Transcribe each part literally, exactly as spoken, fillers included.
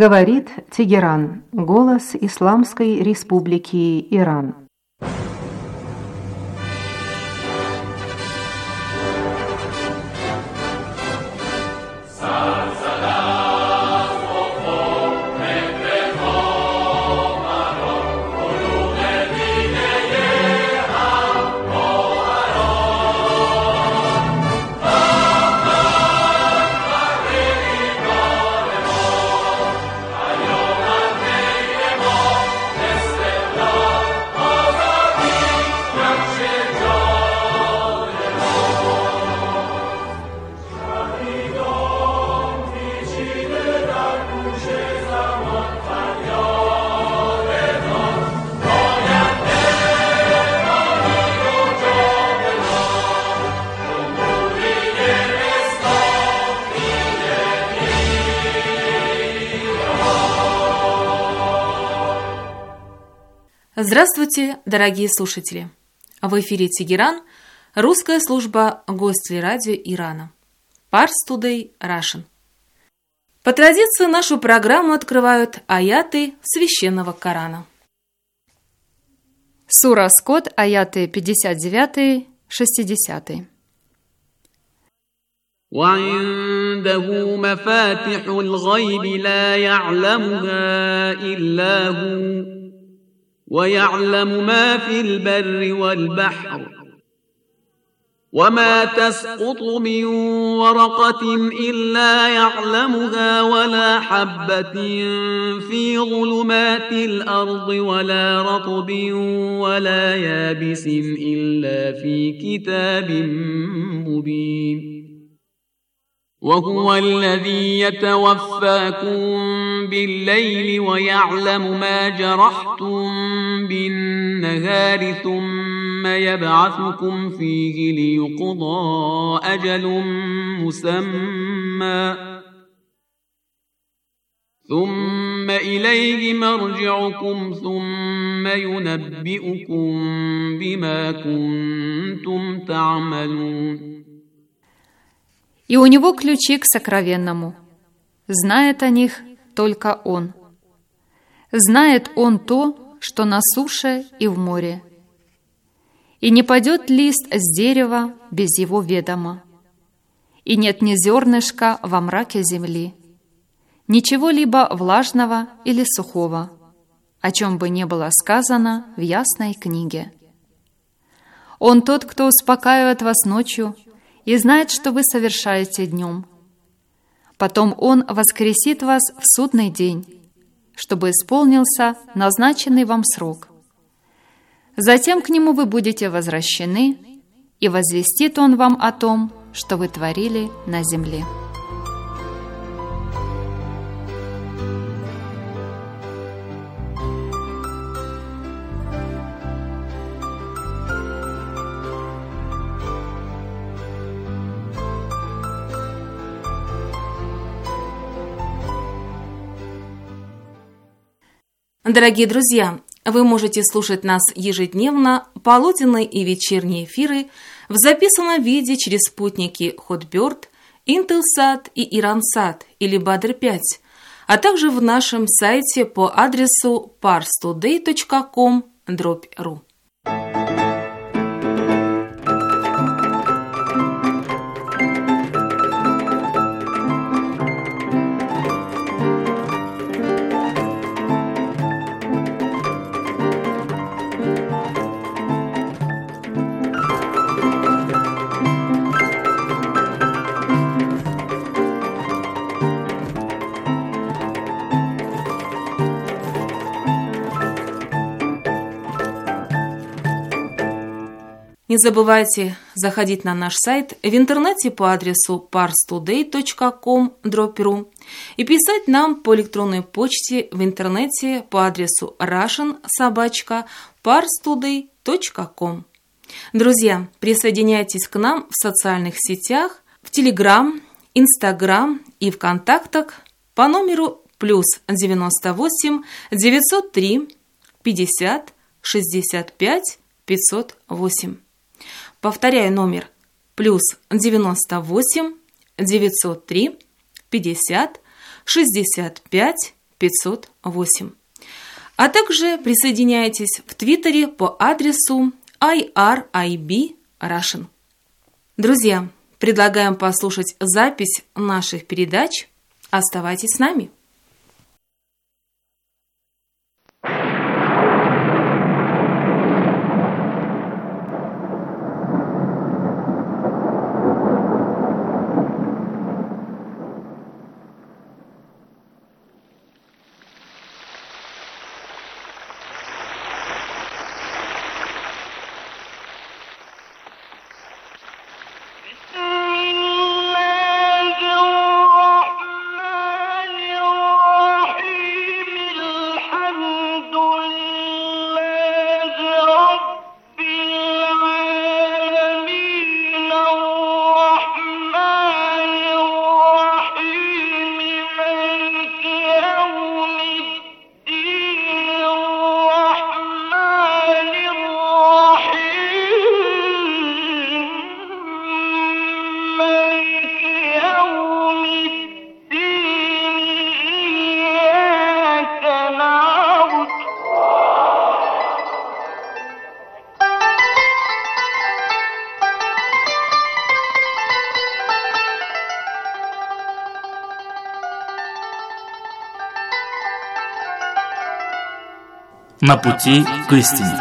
Говорит Тегеран, голос Исламской Республики Иран. Здравствуйте, дорогие слушатели! В эфире Тегеран, русская служба Гостелерадио Ирана. Pars Today Russian. По традиции нашу программу открывают аяты Священного Корана. Сура Скот, аяты пятьдесят девять шестьдесят. وعنده مفاتح الغيب لا يعلمها إلا هو ويعلم ما في البر والبحر وما تسقط من ورقة إلا يعلمها ولا حبة في ظلمات الأرض ولا رطب ولا يابس إلا في كتاب مبين وهو الذي يتوفاكم بالليل ويعلم ما جرحتم بالنهار ثم يبعثكم فيه ليقضى أجل مسمى ثم إليه مرجعكم ثم ينبئكم بما كنتم تعملون. И у него ключи к сокровенному. Знает о них только он. Знает он то, что на суше и в море. И не падет лист с дерева без его ведома. И нет ни зернышка во мраке земли, ничего-либо влажного или сухого, о чем бы не было сказано в ясной книге. Он тот, кто успокаивает вас ночью, и знает, что вы совершаете днем. Потом Он воскресит вас в судный день, чтобы исполнился назначенный вам срок. Затем к Нему вы будете возвращены, и возвестит Он вам о том, что вы творили на земле. Дорогие друзья, вы можете слушать нас ежедневно, полуденные и вечерние эфиры в записанном виде через спутники Hotbird, Intelsat и Iransat или Badr пять, а также в нашем сайте по адресу pars today точка com дробь ру. Не забывайте заходить на наш сайт в интернете по адресу pars today точка com дробь ру и писать нам по электронной почте в интернете по адресу russian собака pars today точка com. Друзья, присоединяйтесь к нам в социальных сетях, в Telegram, Instagram и ВКонтактах по номеру плюс девяносто восемь девятьсот три пятьдесят шестьдесят пять пятьсот восемь. Повторяю номер плюс девяносто восемь девятьсот три пятьдесят шестьдесят пять пятьсот восемь. А также присоединяйтесь в Твиттере по адресу ай ар ай би Russian. Друзья, предлагаем послушать запись наших передач. Оставайтесь с нами. На пути к истине.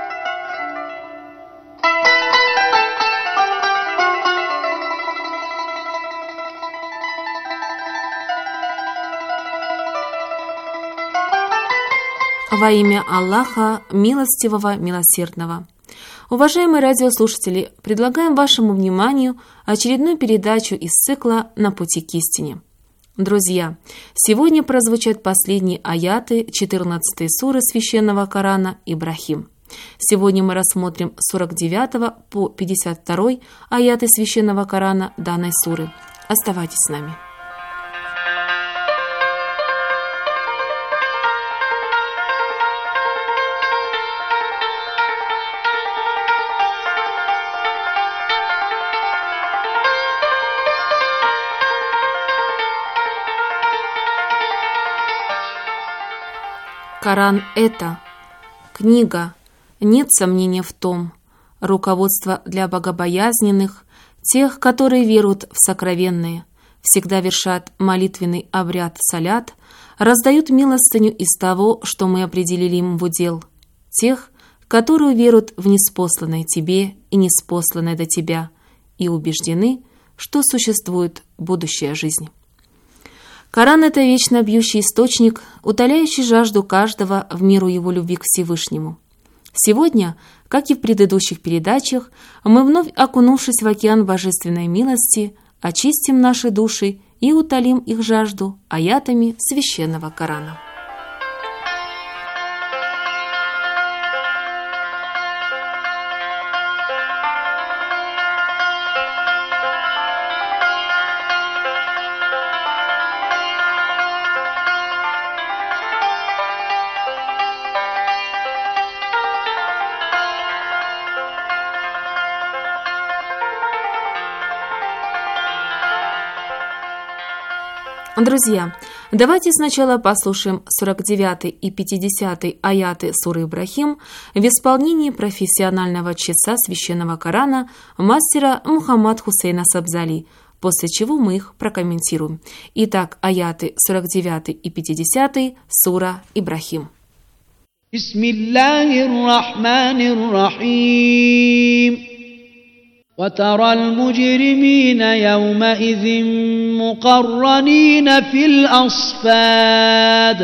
Во имя Аллаха, милостивого, милосердного. Уважаемые радиослушатели, предлагаем вашему вниманию очередную передачу из цикла «На пути к истине». Друзья, сегодня прозвучат последние аяты четырнадцатой суры Священного Корана «Ибрахим». Сегодня мы рассмотрим с сорок девятого по пятьдесят второй аяты Священного Корана данной суры. Оставайтесь с нами. Коран – это книга, нет сомнения в том, руководство для богобоязненных, тех, которые веруют в сокровенное, всегда вершат молитвенный обряд салят, раздают милостыню из того, что мы определили им в удел, тех, которые веруют в ниспосланное тебе и ниспосланное до тебя и убеждены, что существует будущая жизнь. Коран – это вечно бьющий источник, утоляющий жажду каждого в меру его любви к Всевышнему. Сегодня, как и в предыдущих передачах, мы, вновь окунувшись в океан божественной милости, очистим наши души и утолим их жажду аятами Священного Корана. Друзья, давайте сначала послушаем сорок девятый и пятидесятый аяты суры Ибрахим в исполнении профессионального чтеца Священного Корана мастера Мухаммад Хусейна Сабзали, после чего мы их прокомментируем. Итак, аяты сорок девятый и пятидесятый, сура Ибрахим. Бисмиллахир-рахманир-рахим. وترى المجرمين يومئذ مقرنين في الأصفاد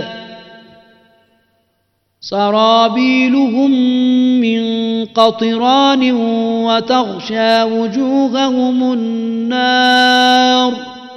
سرابيلهم من قطران وتغشى وجوههم النار.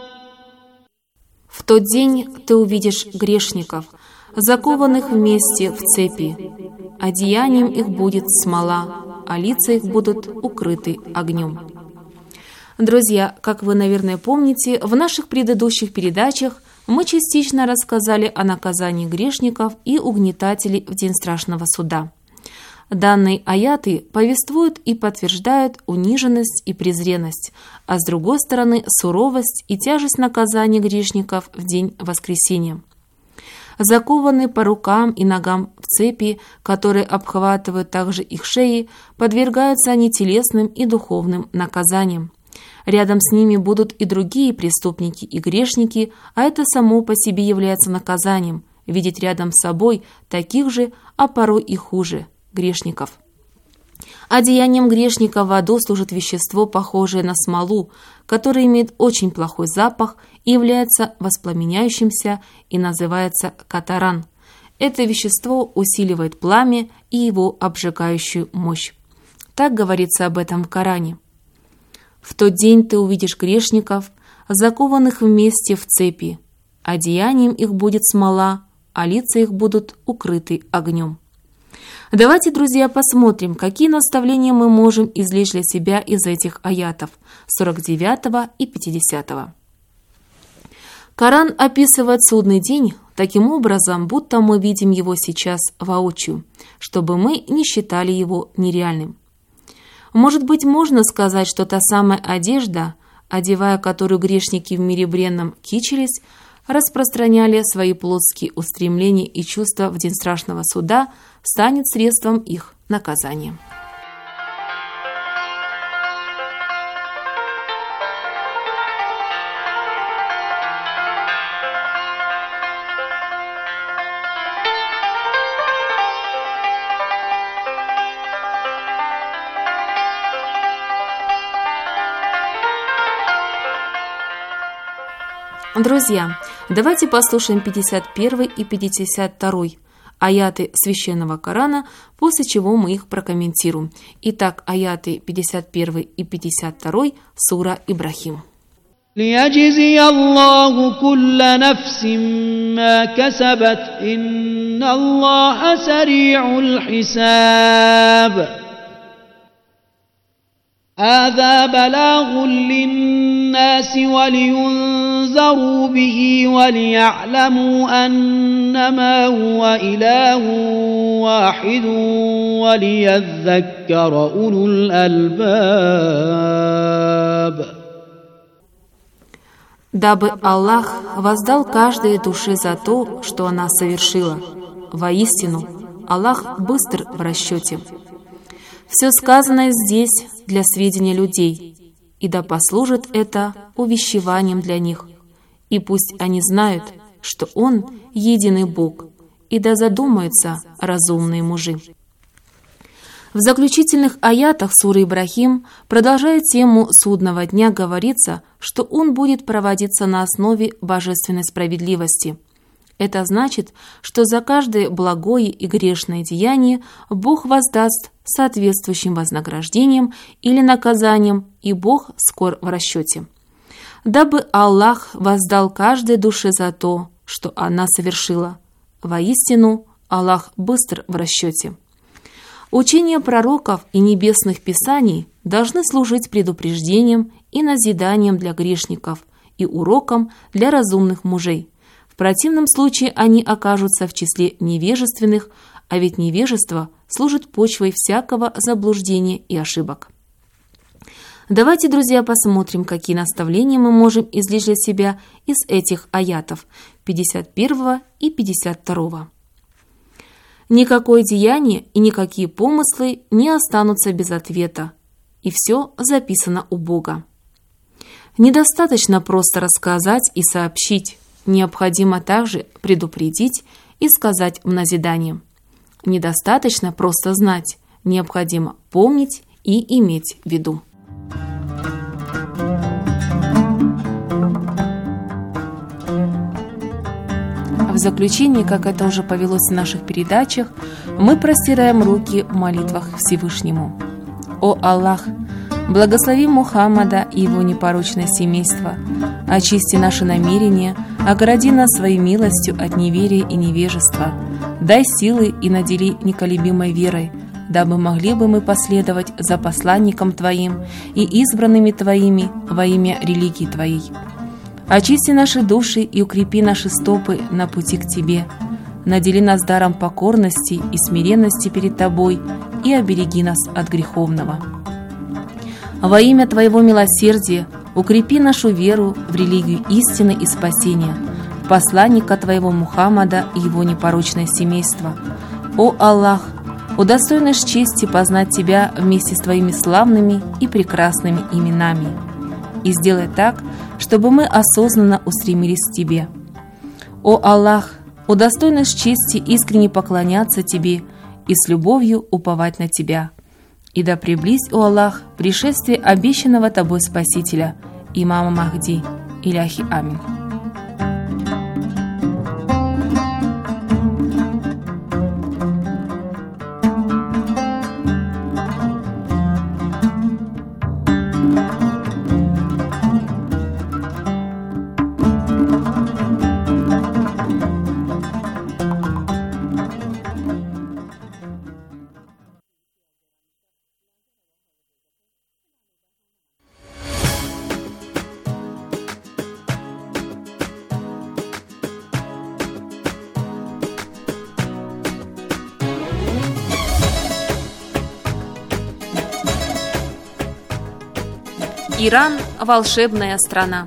В тот день ты увидишь грешников, закованных вместе в цепи. Одеянием их будет смола, а лица их будут укрыты огнем. Друзья, как вы, наверное, помните, в наших предыдущих передачах мы частично рассказали о наказании грешников и угнетателей в день страшного суда. Данные аяты повествуют и подтверждают униженность и презренность, а с другой стороны суровость и тяжесть наказания грешников в день воскресения. закованы по рукам и ногам в цепи, которые обхватывают также их шеи, подвергаются они телесным и духовным наказаниям. Рядом с ними будут и другие преступники и грешники, а это само по себе является наказанием – видеть рядом с собой таких же, а порой и хуже, грешников. Одеянием грешника в аду служит вещество, похожее на смолу, которое имеет очень плохой запах и является воспламеняющимся и называется катаран. Это вещество усиливает пламя и его обжигающую мощь. Так говорится об этом в Коране. «В тот день ты увидишь грешников, закованных вместе в цепи. Одеянием их будет смола, а лица их будут укрыты огнем». Давайте, друзья, посмотрим, какие наставления мы можем извлечь для себя из этих аятов сорок девятого и пятидесятого. Коран описывает судный день таким образом, будто мы видим его сейчас воочию, чтобы мы не считали его нереальным. Может быть, можно сказать, что та самая одежда, одевая которую грешники в мире бренном кичились, распространяли свои плотские устремления и чувства в день страшного суда, станет средством их наказания. Друзья, давайте послушаем пятьдесят первый и пятьдесят второй аяты Священного Корана, после чего мы их прокомментируем. Итак, аяты пятьдесят первый и пятьдесят второй, сура Ибрахим. ليجزي الله كل نفس ما كسبت إن الله سريع الحساب هذا بلاغ للناس ولينذروا به وليعلموا أنما هو إله واحد وليذكر أولو الألباب. Дабы Аллах воздал каждой душе за то, что она совершила. Воистину, Аллах быстр в расчете. Все сказанное здесь для сведения людей, и да послужит это увещеванием для них. И пусть они знают, что Он — единый Бог, и да задумаются разумные мужи. В заключительных аятах суры Ибрахим, продолжая тему судного дня, говорится, что он будет проводиться на основе божественной справедливости. Это значит, что за каждое благое и грешное деяние Бог воздаст соответствующим вознаграждением или наказанием, и Бог скор в расчете. Дабы Аллах воздал каждой душе за то, что она совершила. Воистину, Аллах быстр в расчете. Учения пророков и небесных писаний должны служить предупреждением и назиданием для грешников и уроком для разумных мужей. В противном случае они окажутся в числе невежественных, а ведь невежество служит почвой всякого заблуждения и ошибок. Давайте, друзья, посмотрим, какие наставления мы можем извлечь для себя из этих аятов пятьдесят первого и пятьдесят второго. Никакое деяние и никакие помыслы не останутся без ответа, и все записано у Бога. Недостаточно просто рассказать и сообщить, необходимо также предупредить и сказать в назидание. Недостаточно просто знать, необходимо помнить и иметь в виду. В заключение, как это уже повелось в наших передачах, мы простираем руки в молитвах Всевышнему. О Аллах, благослови Мухаммада и его непорочное семейство, очисти наши намерения, огради нас своей милостью от неверия и невежества, дай силы и надели неколебимой верой, дабы могли бы мы последовать за посланником Твоим и избранными Твоими во имя религии Твоей. Очисти наши души и укрепи наши стопы на пути к Тебе. Надели нас даром покорности и смиренности перед Тобой и обереги нас от греховного. Во имя Твоего милосердия укрепи нашу веру в религию истины и спасения. посланника Твоего Мухаммада и его непорочное семейство. О Аллах, удостой нас чести познать Тебя вместе с Твоими славными и прекрасными именами, и сделай так, чтобы мы осознанно устремились к Тебе. О Аллах, удостой нас чести искренне поклоняться Тебе и с любовью уповать на Тебя. И да приблизь, о Аллах, пришествие обещанного Тобой Спасителя, имама Махди, Иляхи Амин. Иран – волшебная страна.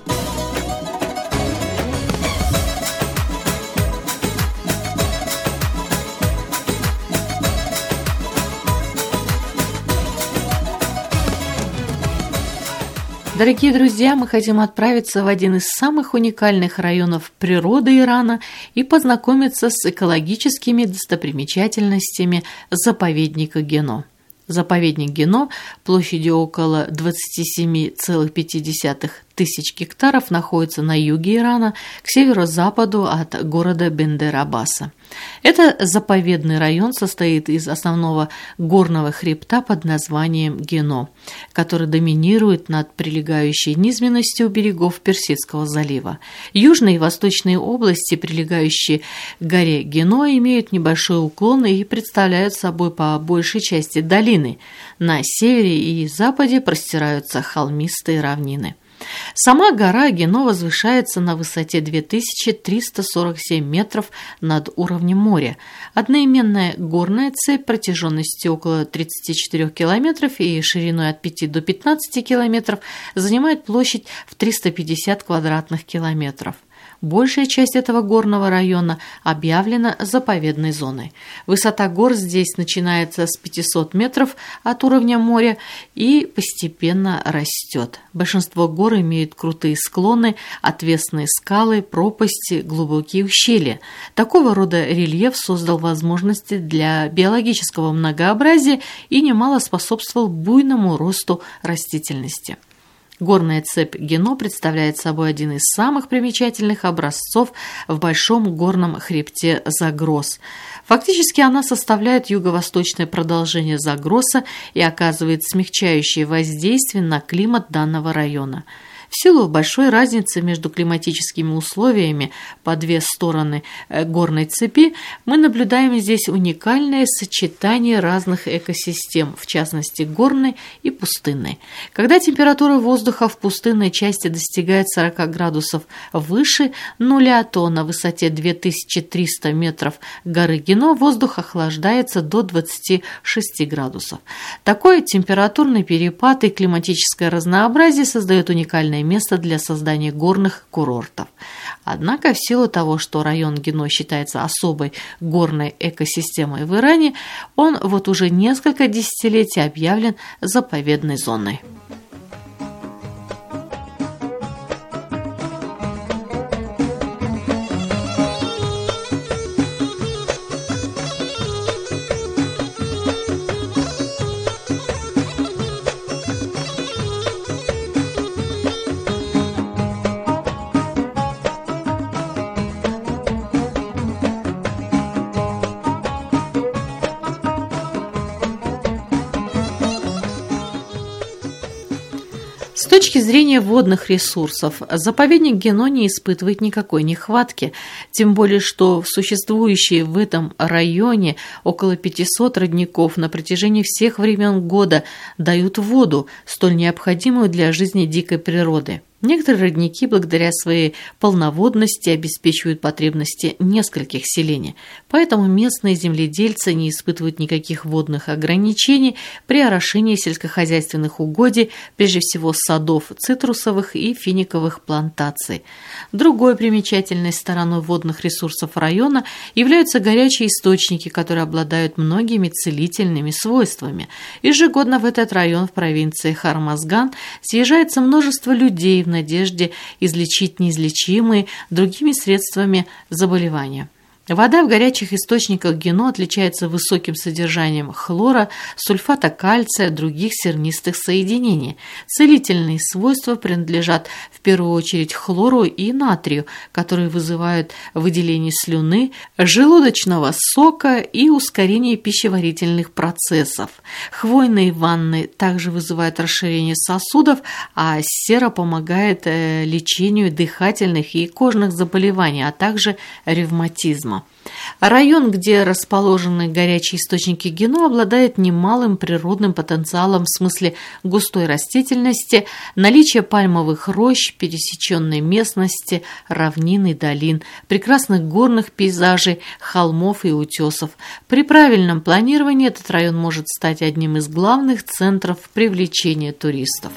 Дорогие друзья, мы хотим отправиться в один из самых уникальных районов природы Ирана и познакомиться с экологическими достопримечательностями заповедника Гено. Заповедник Гено площадью около двадцать семь целых пять десятых тысяч гектаров находится на юге Ирана, к северо-западу от города Бендер-Аббаса. Это заповедный район состоит из основного горного хребта под названием Гено, который доминирует над прилегающей низменностью берегов Персидского залива. Южные и восточные области, прилегающие к горе Гено, имеют небольшой уклон и представляют собой по большей части долины. На севере и западе простираются холмистые равнины. Сама гора Гено возвышается на высоте две тысячи триста сорок семь метров над уровнем моря. Одноименная горная цепь протяженностью около тридцати четырёх километров и шириной от пяти до пятнадцати километров занимает площадь в триста пятьдесят квадратных километров. Большая часть этого горного района объявлена заповедной зоной. Высота гор здесь начинается с пятисот метров от уровня моря и постепенно растет. Большинство гор имеют крутые склоны, отвесные скалы, пропасти, глубокие ущелья. Такого рода рельеф создал возможности для биологического многообразия и немало способствовал буйному росту растительности. Горная цепь Гено представляет собой один из самых примечательных образцов в большом горном хребте Загрос. Фактически она составляет юго-восточное продолжение Загроса и оказывает смягчающее воздействие на климат данного района. В силу большой разницы между климатическими условиями по две стороны горной цепи мы наблюдаем здесь уникальное сочетание разных экосистем, в частности горной и пустынной. Когда температура воздуха в пустынной части достигает сорока градусов выше нуля, то на высоте две тысячи триста метров горы Гено воздух охлаждается до двадцати шести градусов. Такой температурный перепад и климатическое разнообразие создает уникальное место для создания горных курортов. Однако в силу того, что район Гено считается особой горной экосистемой в Иране, он вот уже несколько десятилетий объявлен заповедной зоной. С точки зрения водных ресурсов, заповедник Гено не испытывает никакой нехватки, тем более что существующие в этом районе около пятисот родников на протяжении всех времен года дают воду, столь необходимую для жизни дикой природы. Некоторые родники, благодаря своей полноводности, обеспечивают потребности нескольких селений, поэтому местные земледельцы не испытывают никаких водных ограничений при орошении сельскохозяйственных угодий, прежде всего садов цитрусовых и финиковых плантаций. Другой примечательной стороной водных ресурсов района являются горячие источники, которые обладают многими целительными свойствами. Ежегодно в этот район в провинции Хармазган съезжается множество людей в надежде излечить неизлечимые другими средствами заболевания. Вода в горячих источниках Гено отличается высоким содержанием хлора, сульфата кальция, других сернистых соединений. Целительные свойства принадлежат в первую очередь хлору и натрию, которые вызывают выделение слюны, желудочного сока и ускорение пищеварительных процессов. Хвойные ванны также вызывают расширение сосудов, а сера помогает лечению дыхательных и кожных заболеваний, а также ревматизма. Район, где расположены горячие источники Гено, обладает немалым природным потенциалом в смысле густой растительности, наличия пальмовых рощ, пересеченной местности, равнин и долин, прекрасных горных пейзажей, холмов и утесов. При правильном планировании этот район может стать одним из главных центров привлечения туристов.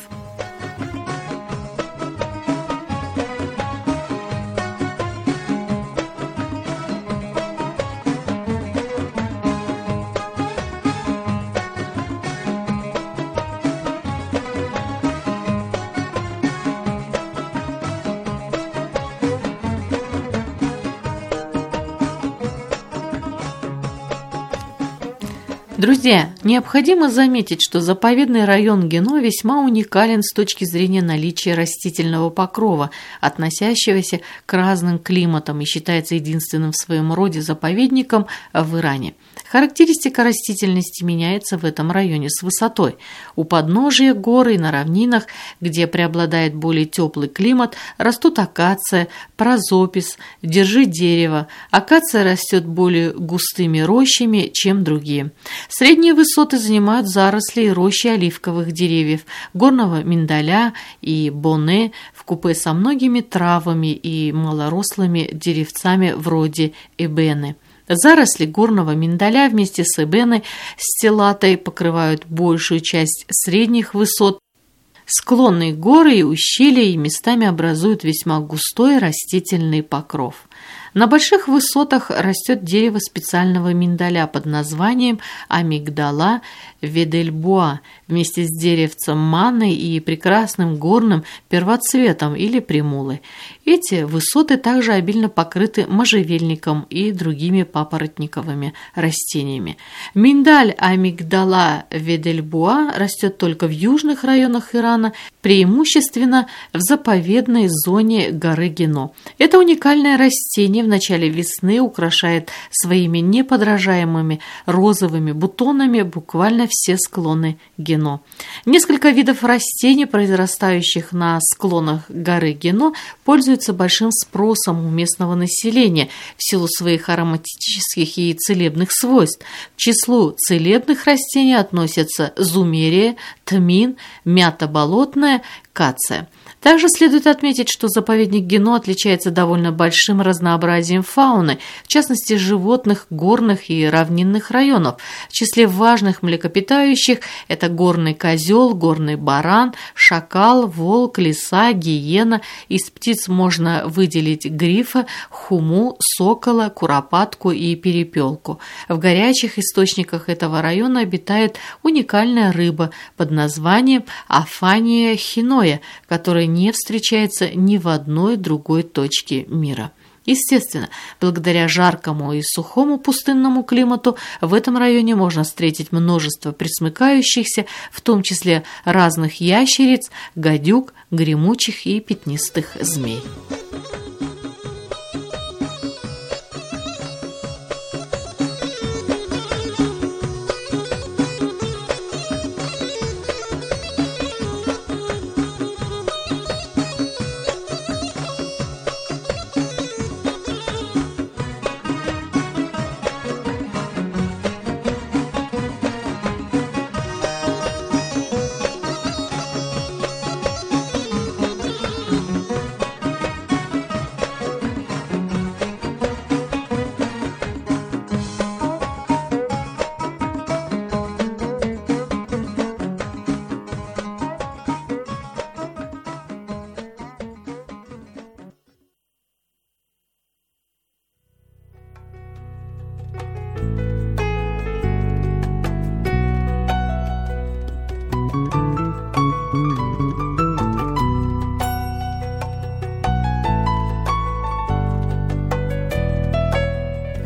Друзья, необходимо заметить, что заповедный район Гено весьма уникален с точки зрения наличия растительного покрова, относящегося к разным климатам, и считается единственным в своем роде заповедником в Иране. Характеристика растительности меняется в этом районе с высотой. У подножия гор и на равнинах, где преобладает более теплый климат, растут акация, прозопис, держи дерево. Акация растет более густыми рощами, чем другие. Средние высоты занимают заросли и рощи оливковых деревьев, горного миндаля и боне вкупе со многими травами и малорослыми деревцами вроде эбены. Заросли горного миндаля вместе с эбеной стеллатой покрывают большую часть средних высот. Склонные горы и ущелья и местами образуют весьма густой растительный покров. На больших высотах растет дерево специального миндаля под названием амигдала ведельбуа вместе с деревцем маны и прекрасным горным первоцветом или примулой. Эти высоты также обильно покрыты можжевельником и другими папоротниковыми растениями. Миндаль амигдала ведельбуа растет только в южных районах Ирана, преимущественно в заповедной зоне горы Гено. Это уникальное растение в начале весны украшает своими неподражаемыми розовыми бутонами буквально все склоны Гено. Несколько видов растений, произрастающих на склонах горы Гено, пользуются большим спросом у местного населения в силу своих ароматических и целебных свойств. К числу целебных растений относятся зумерия, тмин, мята болотная, кация. Также следует отметить, что заповедник Гено отличается довольно большим разнообразием фауны, в частности животных горных и равнинных районов. В числе важных млекопитающих это горный козел, горный баран, шакал, волк, лиса, гиена. Из птиц можно выделить грифа, хуму, сокола, куропатку и перепелку. В горячих источниках этого района обитает уникальная рыба под названием афания хиноя, которая не встречается ни в одной другой точке мира. Естественно, благодаря жаркому и сухому пустынному климату в этом районе можно встретить множество пресмыкающихся, в том числе разных ящериц, гадюк, гремучих и пятнистых змей.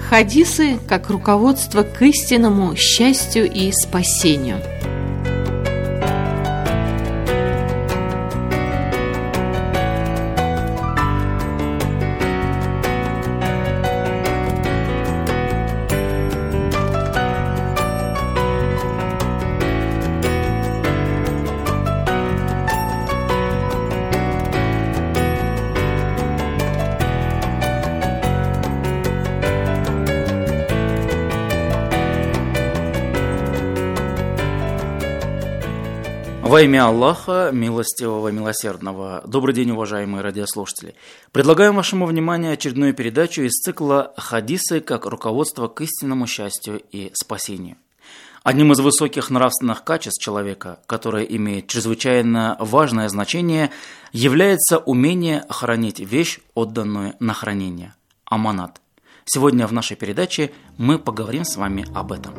Хадисы как руководство к истинному счастью и спасению. Во имя Аллаха, милостивого, милосердного. Добрый день, уважаемые радиослушатели. Предлагаем вашему вниманию очередную передачу из цикла «Хадисы как руководство к истинному счастью и спасению». Одним из высоких нравственных качеств человека, которое имеет чрезвычайно важное значение, является умение хранить вещь, отданную на хранение – аманат. Сегодня в нашей передаче мы поговорим с вами об этом.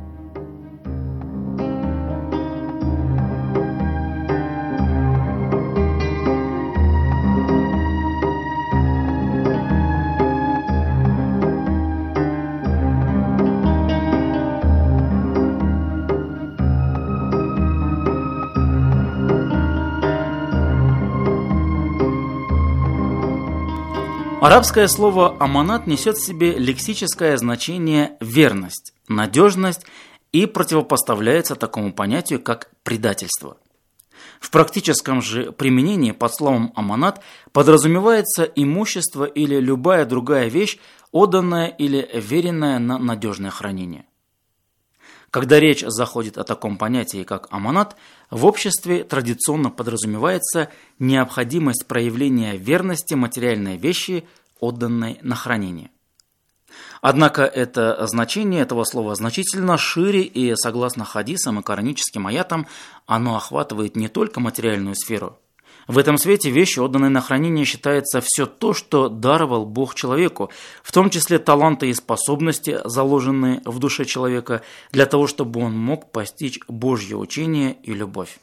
Арабское слово «аманат» несет в себе лексическое значение «верность», «надежность» и противопоставляется такому понятию, как «предательство». В практическом же применении под словом «аманат» подразумевается имущество или любая другая вещь, отданная или веренная на надежное хранение. Когда речь заходит о таком понятии, как аманат, в обществе традиционно подразумевается необходимость проявления верности материальной вещи, отданной на хранение. Однако это значение этого слова значительно шире, и согласно хадисам и кораническим аятам, оно охватывает не только материальную сферу. В этом свете вещи, отданные на хранение, считается все то, что даровал Бог человеку, в том числе таланты и способности, заложенные в душе человека, для того, чтобы он мог постичь Божье учение и любовь.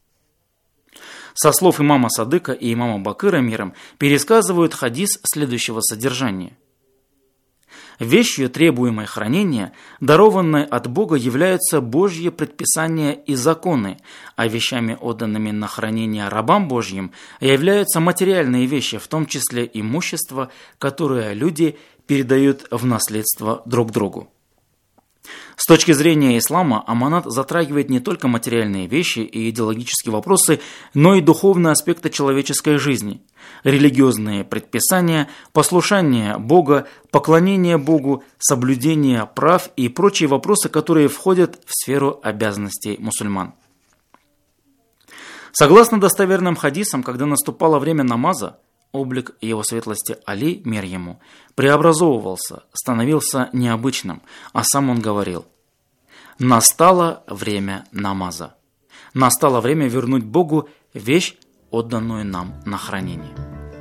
Со слов имама Садыка и имама Бакыра миром пересказывают хадис следующего содержания. Вещью, требуемой хранения, дарованной от Бога, являются Божьи предписания и законы, а вещами, отданными на хранение рабам Божьим, являются материальные вещи, в том числе имущество, которое люди передают в наследство друг другу. С точки зрения ислама, аманат затрагивает не только материальные вещи и идеологические вопросы, но и духовные аспекты человеческой жизни, религиозные предписания, послушание Бога, поклонение Богу, соблюдение прав и прочие вопросы, которые входят в сферу обязанностей мусульман. Согласно достоверным хадисам, когда наступало время намаза, облик его светлости Али, мир ему, преобразовывался, становился необычным, а сам он говорил: «Настало время намаза. Настало время вернуть Богу вещь, отданную нам на хранение».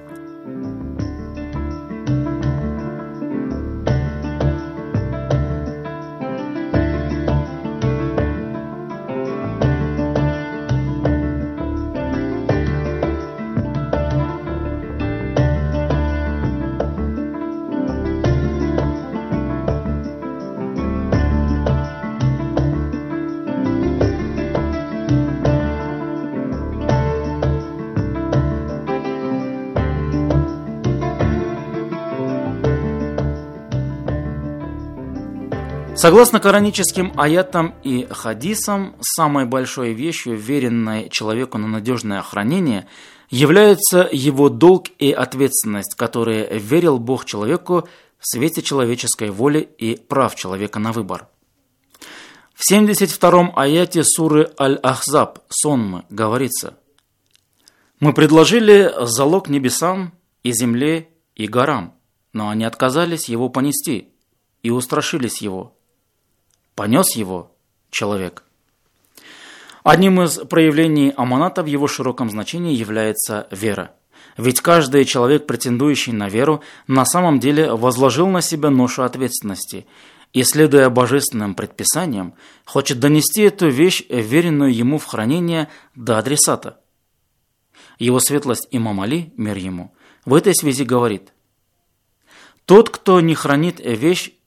Согласно кораническим аятам и хадисам, самой большой вещью, веренной человеку на надежное хранение, является его долг и ответственность, которые верил Бог человеку в свете человеческой воли и прав человека на выбор. В семьдесят втором аяте суры Аль-Ахзаб, Сонмы, говорится: «Мы предложили залог небесам и земле и горам, но они отказались его понести и устрашились его. Понес его человек». Одним из проявлений аманата в его широком значении является вера. Ведь каждый человек, претендующий на веру, на самом деле возложил на себя ношу ответственности и, следуя божественным предписаниям, хочет донести эту вещь, веренную ему в хранение, до адресата. Его светлость имам Али, мир ему, в этой связи говорит: «Тот, кто не хранит вещь,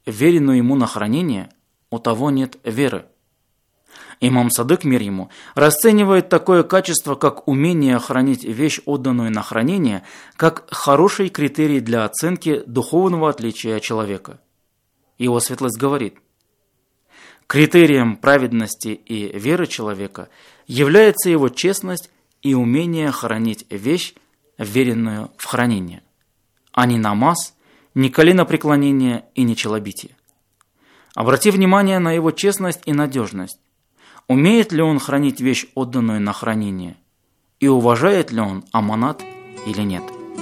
веренную ему на хранение, у того нет веры. Имам Садык, мир ему, расценивает такое качество, как умение хранить вещь, отданную на хранение, как хороший критерий для оценки духовного отличия человека. Его светлость говорит: критерием праведности и веры человека является его честность и умение хранить вещь, вверенную в хранение, а не намаз, не коленопреклонение и не челобитие. Обрати внимание на его честность и надежность. Умеет ли он хранить вещь, отданную на хранение, и уважает ли он аманат или нет?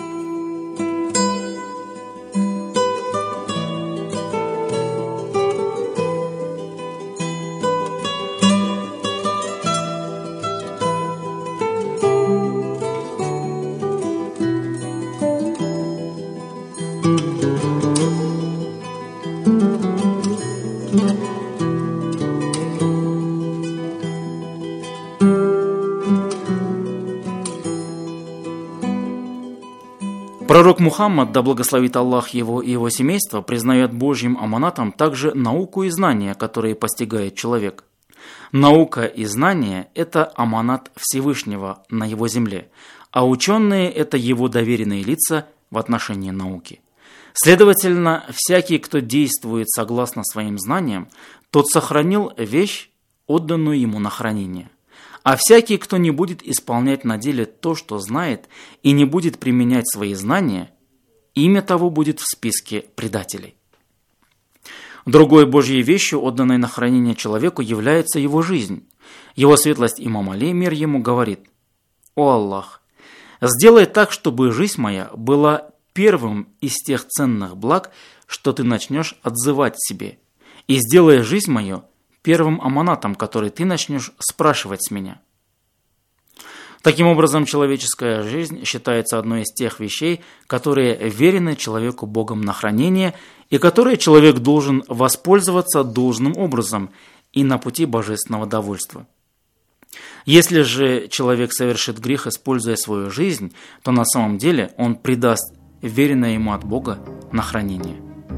Пророк Мухаммад, да благословит Аллах его и его семейство, признает Божьим аманатом также науку и знания, которые постигает человек. Наука и знание – это аманат Всевышнего на его земле, а ученые – это его доверенные лица в отношении науки. Следовательно, всякий, кто действует согласно своим знаниям, тот сохранил вещь, отданную ему на хранение. А всякий, кто не будет исполнять на деле то, что знает, и не будет применять свои знания, имя того будет в списке предателей. Другой Божьей вещью, отданной на хранение человеку, является его жизнь. Его светлость имам Али, мир ему, говорит: «О Аллах, сделай так, чтобы жизнь моя была первым из тех ценных благ, что ты начнешь отзывать себе, и сделай жизнь мою первым аманатом, который ты начнешь спрашивать с меня». Таким образом, человеческая жизнь считается одной из тех вещей, которые верены человеку Богом на хранение, и которые человек должен воспользоваться должным образом и на пути божественного довольства. Если же человек совершит грех, используя свою жизнь, то на самом деле он предаст веренное ему от Бога на хранение.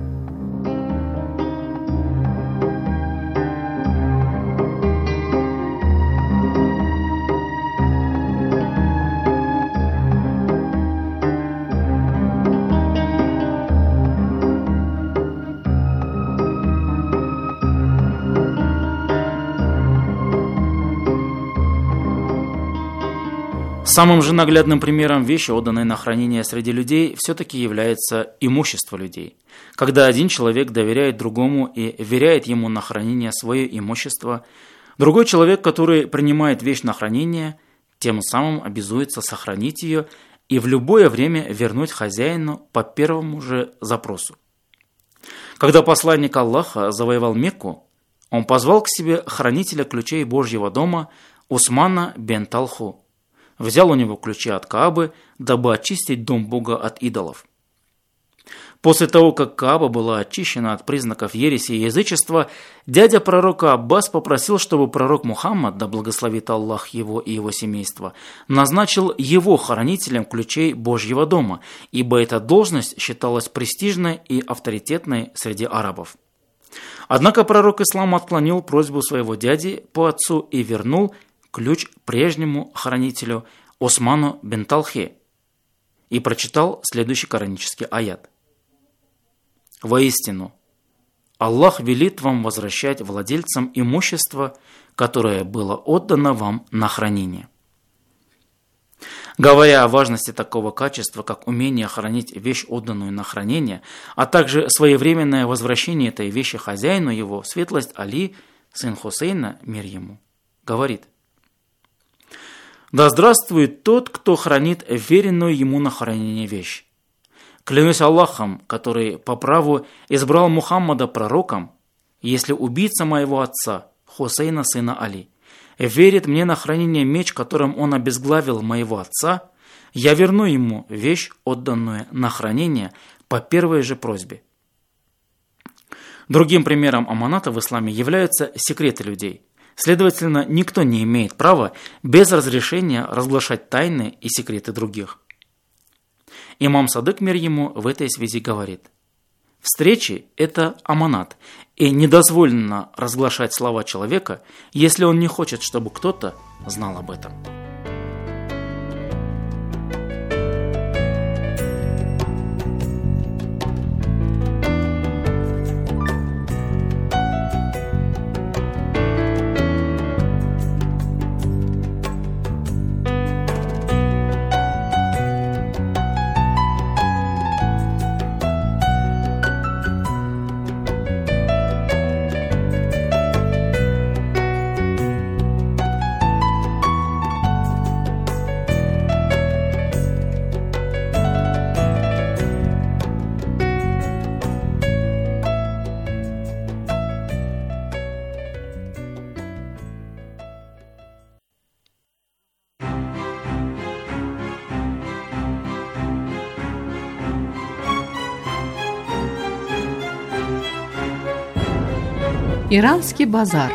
Самым же наглядным примером вещи, отданной на хранение среди людей, все-таки является имущество людей. Когда один человек доверяет другому и веряет ему на хранение свое имущество, другой человек, который принимает вещь на хранение, тем самым обязуется сохранить ее и в любое время вернуть хозяину по первому же запросу. Когда посланник Аллаха завоевал Мекку, он позвал к себе хранителя ключей Божьего дома Усмана бен Талху. Взял у него ключи от Каабы, дабы очистить дом Бога от идолов. После того, как Кааба была очищена от признаков ереси и язычества, дядя пророка Аббас попросил, чтобы пророк Мухаммад, да благословит Аллах его и его семейство, назначил его хранителем ключей Божьего дома, ибо эта должность считалась престижной и авторитетной среди арабов. Однако пророк ислама отклонил просьбу своего дяди по отцу и вернул ключ прежнему хранителю Осману бен Талхе и прочитал следующий коранический аят. «Воистину, Аллах велит вам возвращать владельцам имущество, которое было отдано вам на хранение». Говоря о важности такого качества, как умение хранить вещь, отданную на хранение, а также своевременное возвращение этой вещи хозяину его, светлость Али, сын Хусейна, мир ему, говорит: «Да здравствует тот, кто хранит веренную ему на хранение вещь. Клянусь Аллахом, который по праву избрал Мухаммада пророком, если убийца моего отца, Хусейна сына Али, верит мне на хранение меч, которым он обезглавил моего отца, я верну ему вещь, отданную на хранение по первой же просьбе». Другим примером аманата в исламе являются секреты людей. Следовательно, никто не имеет права без разрешения разглашать тайны и секреты других. Имам Садык, мир ему, в этой связи говорит: Встречи – это аманат, и недозволено разглашать слова человека, если он не хочет, чтобы кто-то знал об этом. Иранский базар.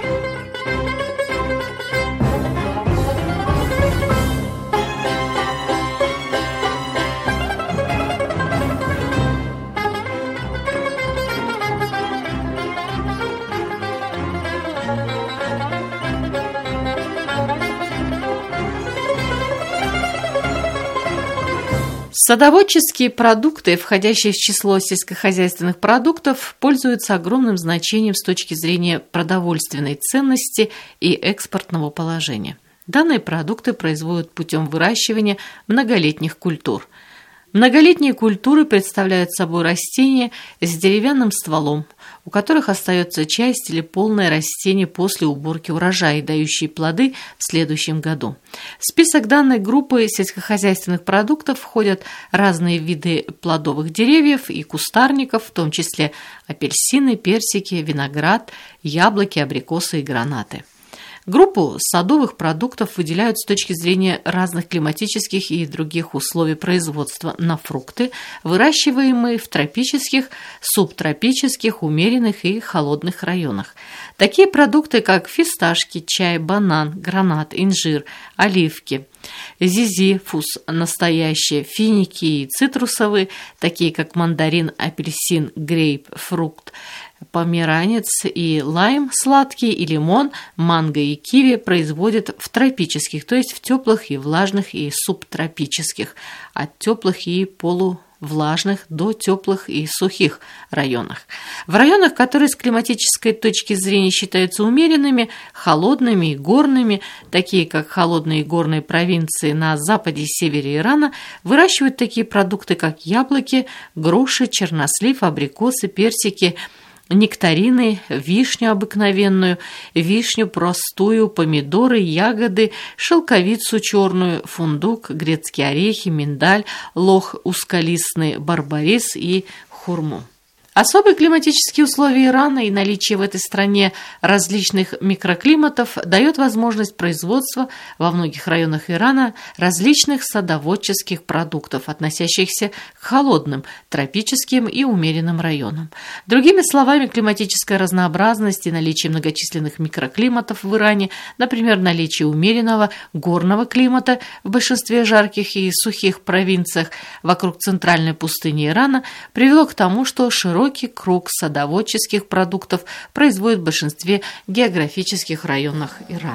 Садоводческие продукты, входящие в число сельскохозяйственных продуктов, пользуются огромным значением с точки зрения продовольственной ценности и экспортного положения. Данные продукты производят путем выращивания многолетних культур. Многолетние культуры представляют собой растения с деревянным стволом, у которых остается часть или полное растение после уборки урожая, дающие плоды в следующем году. В список данной группы сельскохозяйственных продуктов входят разные виды плодовых деревьев и кустарников, в том числе апельсины, персики, виноград, яблоки, абрикосы и гранаты. Группу садовых продуктов выделяют с точки зрения разных климатических и других условий производства на фрукты, выращиваемые в тропических, субтропических, умеренных и холодных районах. Такие продукты, как фисташки, чай, банан, гранат, инжир, оливки, зизифус настоящие, финики и цитрусовые, такие как мандарин, апельсин, грейпфрут, померанец и лайм сладкий, и лимон, манго и киви производят в тропических, то есть в теплых и влажных и субтропических, от теплых и полувлажных до теплых и сухих районах. В районах, которые с климатической точки зрения считаются умеренными, холодными и горными, такие как холодные и горные провинции на западе и севере Ирана, выращивают такие продукты, как яблоки, груши, чернослив, абрикосы, персики, нектарины, вишню обыкновенную, вишню простую, помидоры, ягоды, шелковицу черную, фундук, грецкие орехи, миндаль, лох узколистный, барбарис и хурму. Особые климатические условия Ирана и наличие в этой стране различных микроклиматов дает возможность производства во многих районах Ирана различных садоводческих продуктов, относящихся к холодным, тропическим и умеренным районам. Другими словами, климатическая разнообразность и наличие многочисленных микроклиматов в Иране, например, наличие умеренного горного климата в большинстве жарких и сухих провинциях вокруг центральной пустыни Ирана, привело к тому, что широкий Широкий круг садоводческих продуктов производят в большинстве географических районах Ирана.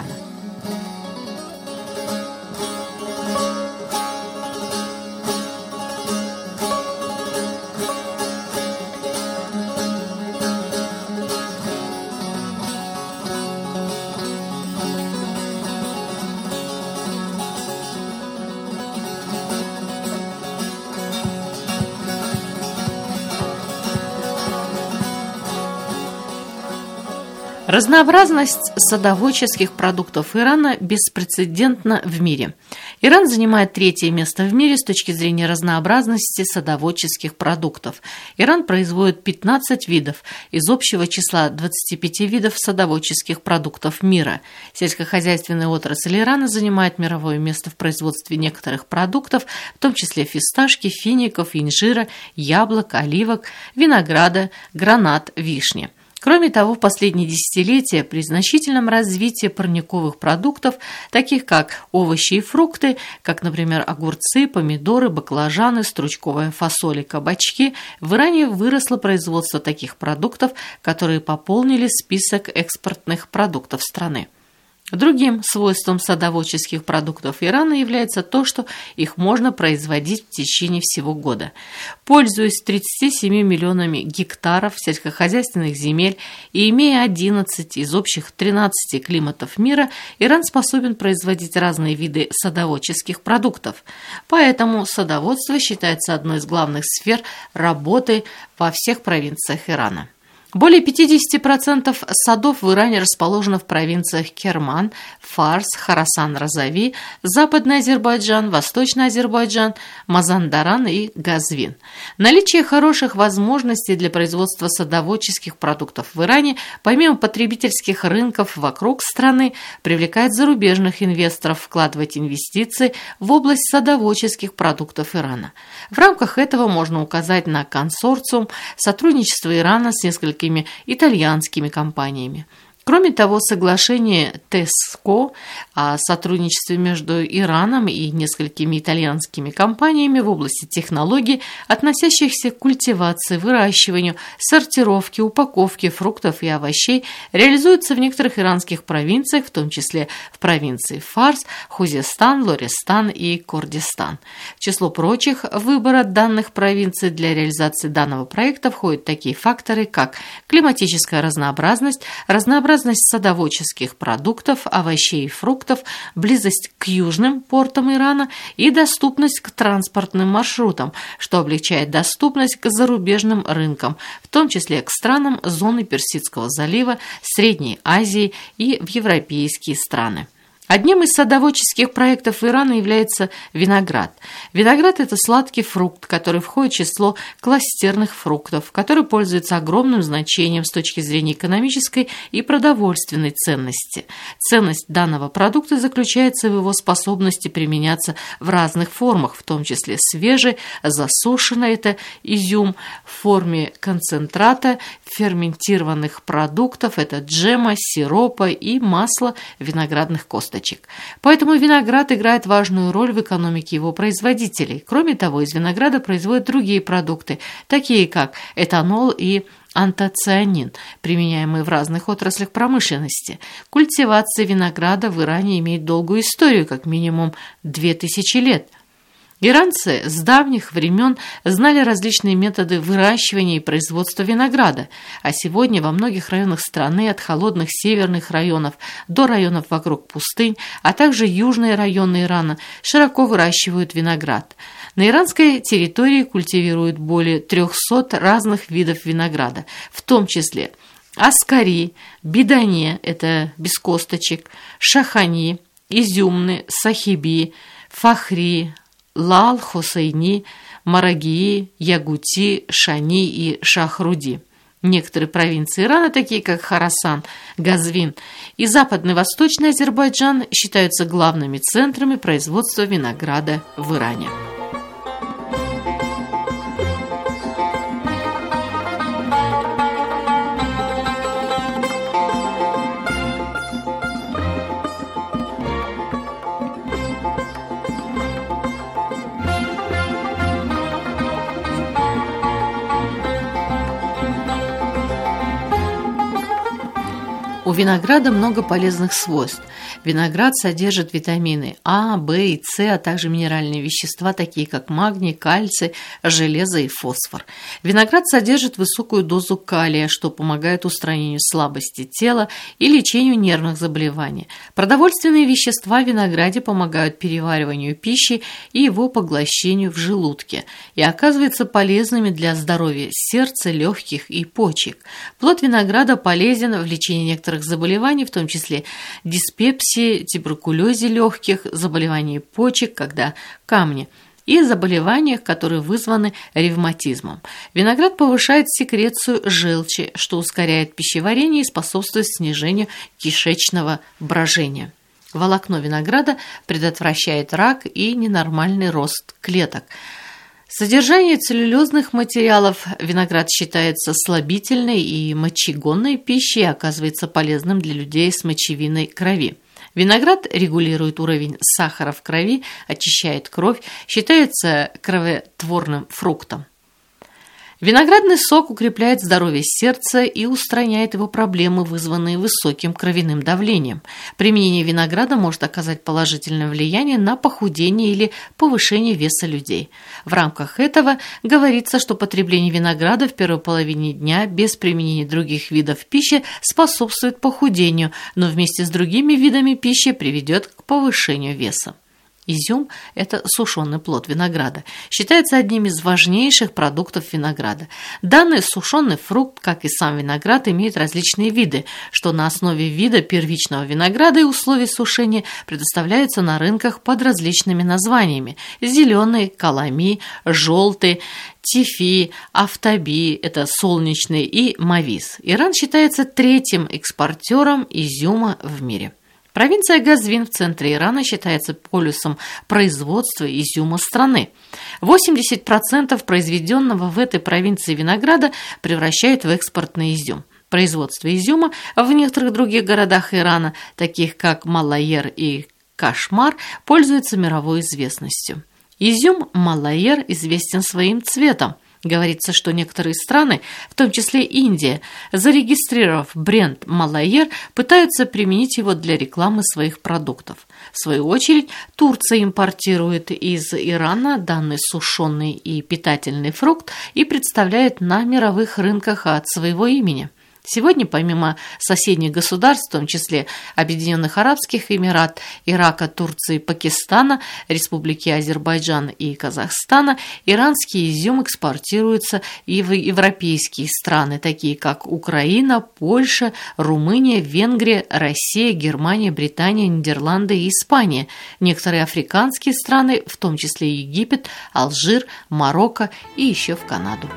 Разнообразность садоводческих продуктов Ирана беспрецедентна в мире. Иран занимает третье место в мире с точки зрения разнообразности садоводческих продуктов. Иран производит пятнадцать видов из общего числа двадцати пяти видов садоводческих продуктов мира. Сельскохозяйственная отрасль Ирана занимает мировое место в производстве некоторых продуктов, в том числе фисташки, фиников, инжира, яблок, оливок, винограда, гранат, вишни. Кроме того, в последние десятилетия при значительном развитии парниковых продуктов, таких как овощи и фрукты, как, например, огурцы, помидоры, баклажаны, стручковая фасоль и кабачки, в Иране выросло производство таких продуктов, которые пополнили список экспортных продуктов страны. Другим свойством садоводческих продуктов Ирана является то, что их можно производить в течение всего года. Пользуясь тридцатью семью миллионами гектаров сельскохозяйственных земель и имея одиннадцать из общих тринадцати климатов мира, Иран способен производить разные виды садоводческих продуктов. Поэтому садоводство считается одной из главных сфер работы во всех провинциях Ирана. Более пятьдесят процентов садов в Иране расположено в провинциях Керман, Фарс, Хорасан-Розави, Западный Азербайджан, Восточный Азербайджан, Мазандаран и Газвин. Наличие хороших возможностей для производства садоводческих продуктов в Иране, помимо потребительских рынков вокруг страны, привлекает зарубежных инвесторов вкладывать инвестиции в область садоводческих продуктов Ирана. В рамках этого можно указать на консорциум сотрудничества Ирана с несколькими итальянскими компаниями. Кроме того, соглашение ТЭСКО о сотрудничестве между Ираном и несколькими итальянскими компаниями в области технологий, относящихся к культивации, выращиванию, сортировке, упаковке фруктов и овощей, реализуется в некоторых иранских провинциях, в том числе в провинции Фарс, Хузестан, Лористан и Курдистан. В число прочих выбора данных провинций для реализации данного проекта входят такие факторы, как климатическая разнообразность, разнообразность садоводческих продуктов, овощей и фруктов, близость к южным портам Ирана и доступность к транспортным маршрутам, что облегчает доступность к зарубежным рынкам, в том числе к странам зоны Персидского залива, Средней Азии и в европейские страны. Одним из садоводческих проектов Ирана является виноград. Виноград – это сладкий фрукт, который входит в число кластерных фруктов, который пользуется огромным значением с точки зрения экономической и продовольственной ценности. Ценность данного продукта заключается в его способности применяться в разных формах, в том числе свежий, засушенный – это изюм, в форме концентрата, ферментированных продуктов – это джема, сиропа и масла виноградных косточек. Поэтому виноград играет важную роль в экономике его производителей. Кроме того, из винограда производят другие продукты, такие как этанол и антоцианин, применяемые в разных отраслях промышленности. Культивация винограда в Иране имеет долгую историю, как минимум две тысячи лет. Иранцы с давних времен знали различные методы выращивания и производства винограда, а сегодня во многих районах страны, от холодных северных районов до районов вокруг пустынь, а также южные районы Ирана, широко выращивают виноград. На иранской территории культивируют более трехсот разных видов винограда, в том числе аскари, бидане, это без косточек, шахани, изюмны, сахиби, фахри, лал, хусейни, марагии, ягути, шани и шахруди. Некоторые провинции Ирана, такие как Хорасан, Газвин и Западный и Восточный Азербайджан, считаются главными центрами производства винограда в Иране. У винограда много полезных свойств. Виноград содержит витамины А, В и С, а также минеральные вещества, такие как магний, кальций, железо и фосфор. Виноград содержит высокую дозу калия, что помогает устранению слабости тела и лечению нервных заболеваний. Продовольственные вещества в винограде помогают перевариванию пищи и его поглощению в желудке и оказываются полезными для здоровья сердца, легких и почек. Плод винограда полезен в лечении некоторых заболеваний, в том числе диспепсии, туберкулезе легких, заболеваний почек, когда камни, и заболеваниях, которые вызваны ревматизмом. Виноград повышает секрецию желчи, что ускоряет пищеварение и способствует снижению кишечного брожения. Волокно винограда предотвращает рак и ненормальный рост клеток. Содержание целлюлозных материалов виноград считается слабительной и мочегонной пищей и оказывается полезным для людей с мочевиной крови. Виноград регулирует уровень сахара в крови, очищает кровь, считается кроветворным фруктом. Виноградный сок укрепляет здоровье сердца и устраняет его проблемы, вызванные высоким кровяным давлением. Применение винограда может оказать положительное влияние на похудение или повышение веса людей. В рамках этого говорится, что потребление винограда в первой половине дня без применения других видов пищи способствует похудению, но вместе с другими видами пищи приведет к повышению веса. Изюм – это сушеный плод винограда. Считается одним из важнейших продуктов винограда. Данный сушеный фрукт, как и сам виноград, имеет различные виды, что на основе вида первичного винограда и условий сушения предоставляются на рынках под различными названиями. Зеленый, калами, желтый, тифи, автоби – это солнечный, и мавис. Иран считается третьим экспортером изюма в мире. Провинция Газвин в центре Ирана считается полюсом производства изюма страны. восемьдесят процентов произведенного в этой провинции винограда превращают в экспортный изюм. Производство изюма в некоторых других городах Ирана, таких как Малайер и Кашмар, пользуется мировой известностью. Изюм Малайер известен своим цветом. Говорится, что некоторые страны, в том числе Индия, зарегистрировав бренд Малайер, пытаются применить его для рекламы своих продуктов. В свою очередь, Турция импортирует из Ирана данный сушеный и питательный фрукт и представляет на мировых рынках от своего имени. Сегодня, помимо соседних государств, в том числе Объединенных Арабских Эмират, Ирака, Турции, Пакистана, Республики Азербайджан и Казахстана, иранский изюм экспортируется и в европейские страны, такие как Украина, Польша, Румыния, Венгрия, Россия, Германия, Британия, Нидерланды и Испания. Некоторые африканские страны, в том числе Египет, Алжир, Марокко и еще в Канаду.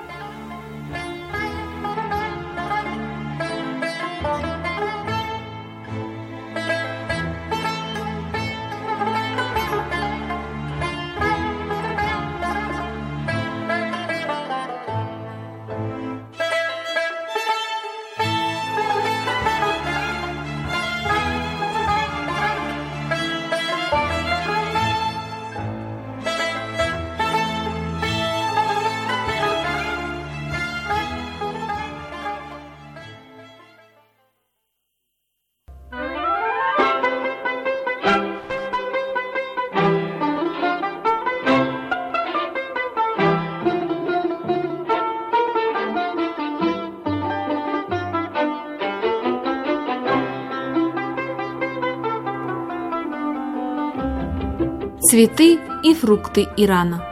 Цветы и фрукты Ирана.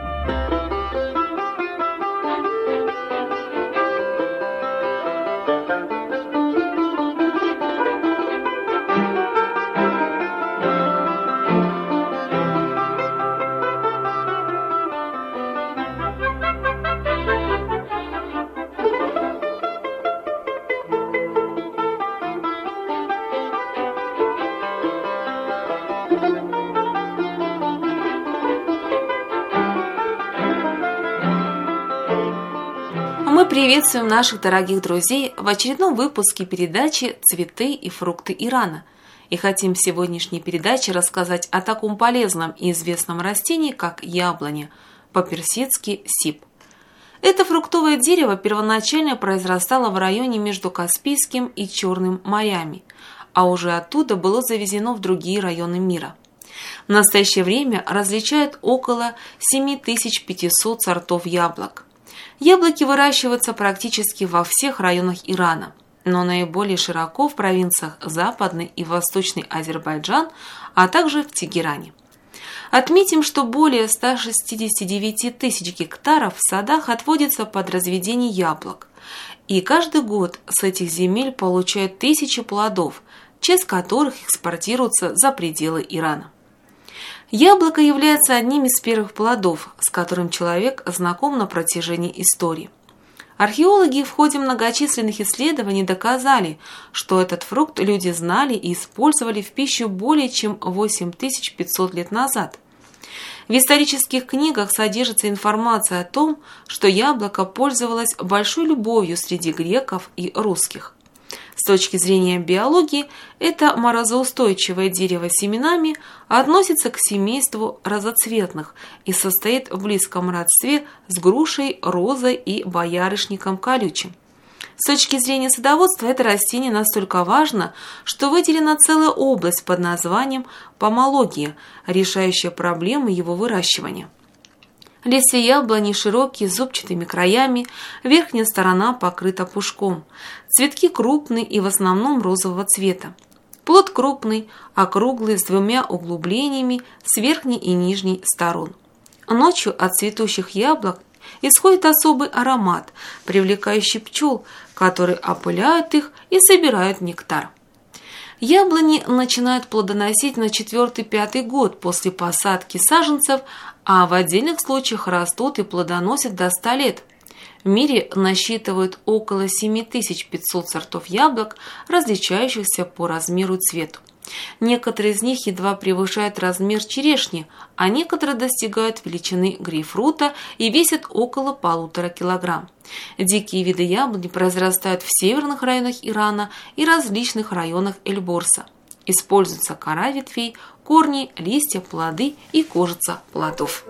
Мы приветствуем наших дорогих друзей в очередном выпуске передачи «Цветы и фрукты Ирана». И хотим в сегодняшней передаче рассказать о таком полезном и известном растении, как яблоня, по-персидски сип. Это фруктовое дерево первоначально произрастало в районе между Каспийским и Черным морями, а уже оттуда было завезено в другие районы мира. В настоящее время различают около семь тысяч пятьсот сортов яблок. Яблоки выращиваются практически во всех районах Ирана, но наиболее широко в провинциях Западный и Восточный Азербайджан, а также в Тегеране. Отметим, что более ста шестидесяти девяти тысяч гектаров в садах отводится под разведение яблок, и каждый год с этих земель получают тысячи плодов, часть которых экспортируется за пределы Ирана. Яблоко является одним из первых плодов, с которым человек знаком на протяжении истории. Археологи в ходе многочисленных исследований доказали, что этот фрукт люди знали и использовали в пищу более чем восемь тысяч пятьсот лет назад. В исторических книгах содержится информация о том, что яблоко пользовалось большой любовью среди греков и русских. С точки зрения биологии, это морозоустойчивое дерево с семенами относится к семейству разоцветных и состоит в близком родстве с грушей, розой и боярышником колючим. С точки зрения садоводства, это растение настолько важно, что выделена целая область под названием помология, решающая проблемы его выращивания. Листья яблони широкие, с зубчатыми краями, верхняя сторона покрыта пушком. Цветки крупные и в основном розового цвета. Плод крупный, округлый, с двумя углублениями с верхней и нижней сторон. Ночью от цветущих яблок исходит особый аромат, привлекающий пчел, которые опыляют их и собирают нектар. Яблони начинают плодоносить на четвертый-пятый год после посадки саженцев, а в отдельных случаях растут и плодоносят до ста лет. В мире насчитывают около семь тысяч пятьсот сортов яблок, различающихся по размеру и цвету. Некоторые из них едва превышают размер черешни, а некоторые достигают величины грейпфрута и весят около полутора килограмм. Дикие виды яблони произрастают в северных районах Ирана и различных районах Эльборса. Используются кора ветвей, корни, листья, плоды и кожица плодов.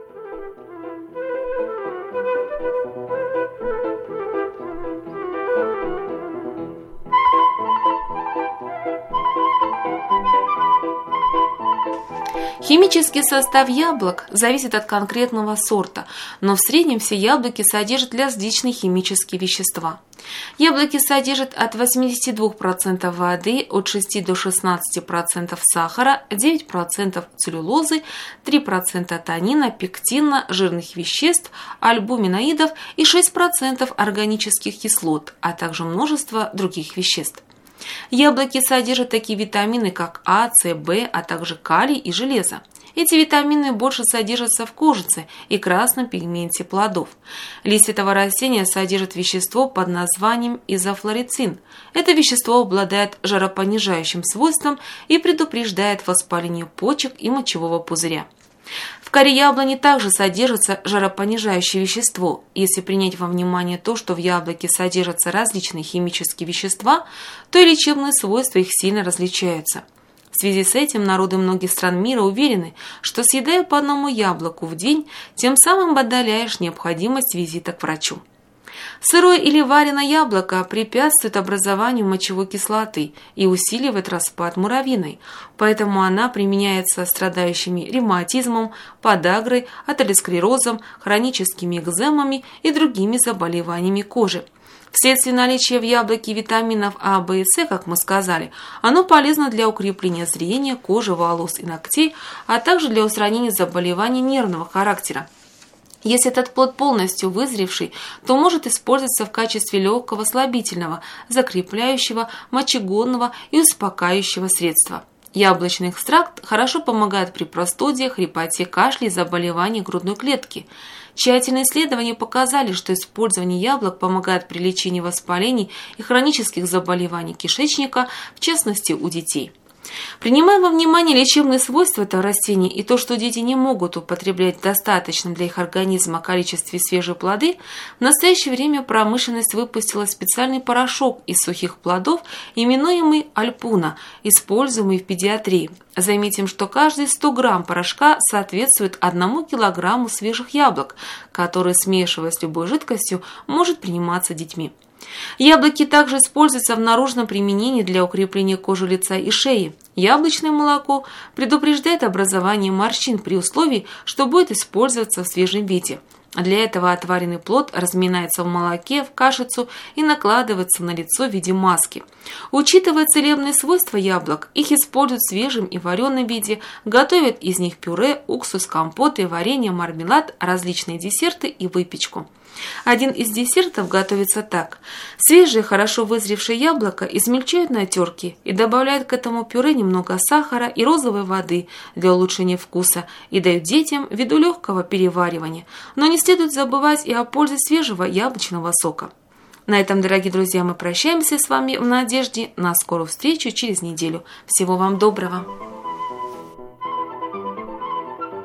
Химический состав яблок зависит от конкретного сорта, но в среднем все яблоки содержат различные химические вещества. Яблоки содержат от восьмидесяти двух процентов воды, от шести до шестнадцати процентов сахара, девять процентов целлюлозы, три процента танина, пектина, жирных веществ, альбуминоидов и шесть процентов органических кислот, а также множество других веществ. Яблоки содержат такие витамины, как А, С, В, а также калий и железо. Эти витамины больше содержатся в кожице и красном пигменте плодов. Листья этого растения содержат вещество под названием изофлорицин. Это вещество обладает жаропонижающим свойством и предупреждает воспаление почек и мочевого пузыря. В коре яблони также содержится жаропонижающее вещество. Если принять во внимание то, что в яблоке содержатся различные химические вещества, то и лечебные свойства их сильно различаются. В связи с этим народы многих стран мира уверены, что съедая по одному яблоку в день, тем самым отдаляешь необходимость визита к врачу. Сырое или вареное яблоко препятствует образованию мочевой кислоты и усиливает распад муравьиной, поэтому она применяется страдающими ревматизмом, подагрой, атеросклерозом, хроническими экземами и другими заболеваниями кожи. Вследствие наличия в яблоке витаминов А, В и С, как мы сказали, оно полезно для укрепления зрения, кожи, волос и ногтей, а также для устранения заболеваний нервного характера. Если этот плод полностью вызревший, то может использоваться в качестве легкого слабительного, закрепляющего, мочегонного и успокаивающего средства. Яблочный экстракт хорошо помогает при простуде, хрипоте, кашле и заболевании грудной клетки. Тщательные исследования показали, что использование яблок помогает при лечении воспалений и хронических заболеваний кишечника, в частности у детей. Принимая во внимание лечебные свойства этого растения и то, что дети не могут употреблять достаточно для их организма количестве свежие плоды, в настоящее время промышленность выпустила специальный порошок из сухих плодов, именуемый альпуна, используемый в педиатрии. Заметим, что каждые сто грамм порошка соответствует одному килограмму свежих яблок, который, смешиваясь с любой жидкостью, может приниматься детьми. Яблоки также используются в наружном применении для укрепления кожи лица и шеи. Яблочное молоко предупреждает образование морщин при условии, что будет использоваться в свежем виде. Для этого отваренный плод разминается в молоке, в кашицу и накладывается на лицо в виде маски. Учитывая целебные свойства яблок, их используют в свежем и вареном виде, готовят из них пюре, уксус, компоты, варенье, мармелад, различные десерты и выпечку. Один из десертов готовится так. Свежее, хорошо вызревшее яблоко измельчают на терке и добавляют к этому пюре немного сахара и розовой воды для улучшения вкуса и дают детям ввиду легкого переваривания. Но не следует забывать и о пользе свежего яблочного сока. На этом, дорогие друзья, мы прощаемся с вами в надежде на скорую встречу через неделю. Всего вам доброго!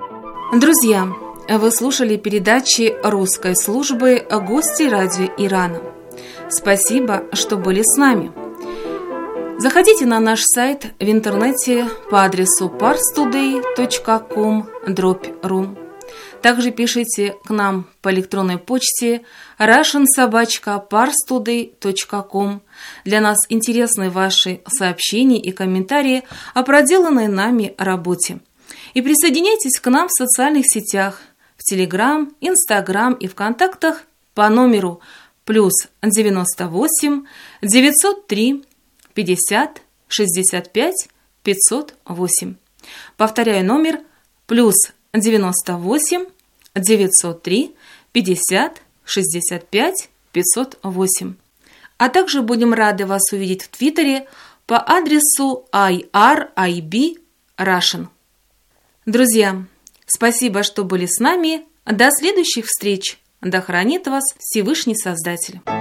Друзья, вы слушали передачи русской службы «Гости радио Ирана». Спасибо, что были с нами. Заходите на наш сайт в интернете по адресу парстудей точка ком дробь ру. Также пишите к нам по электронной почте russian собака parstoday точка ком. Для нас интересны ваши сообщения и комментарии о проделанной нами работе. И присоединяйтесь к нам в социальных сетях, в Телеграм, Инстаграм и ВКонтактах по номеру плюс девяносто восемь девятьсот три пятьдесят шестьдесят пять пятьсот восемь. Повторяю номер плюс девяносто восемь девятьсот три пятьдесят шестьдесят пять пятьсот восемь. А также будем рады вас увидеть в Твиттере по адресу ай ар ай би Russian. Друзья, спасибо, что были с нами. До следующих встреч. Да хранит вас Всевышний Создатель.